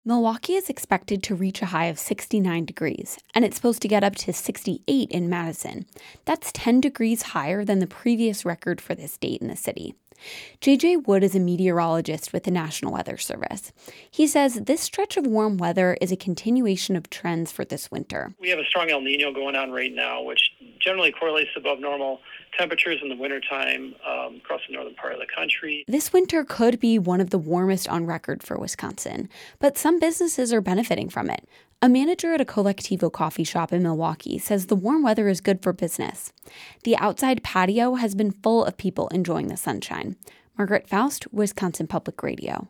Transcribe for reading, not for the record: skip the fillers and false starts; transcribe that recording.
Milwaukee is expected to reach a high of 69 degrees, and it's supposed to get up to 68 in Madison. That's 10 degrees higher than the previous record for this date in the city. J.J. Wood is a meteorologist with the National Weather Service. He says this stretch of warm weather is a continuation of trends for this winter. We have a strong El Nino going on right now, which generally correlates above normal temperatures in the wintertime across the northern part of the country. This winter could be one of the warmest on record for Wisconsin, but some businesses are benefiting from it. A manager at a Colectivo coffee shop in Milwaukee says the warm weather is good for business. The outside patio has been full of people enjoying the sunshine. Margaret Faust, Wisconsin Public Radio.